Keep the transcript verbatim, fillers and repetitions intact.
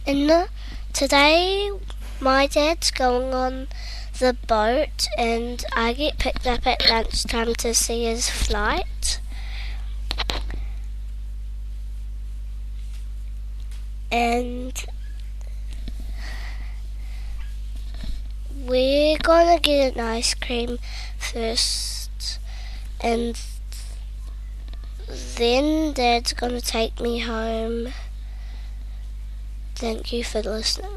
And uh, today, my dad's going on the boat, and I get picked up at lunchtime to see his flight. And we're gonna get an ice cream first, and then Dad's gonna take me home. Thank you for listening.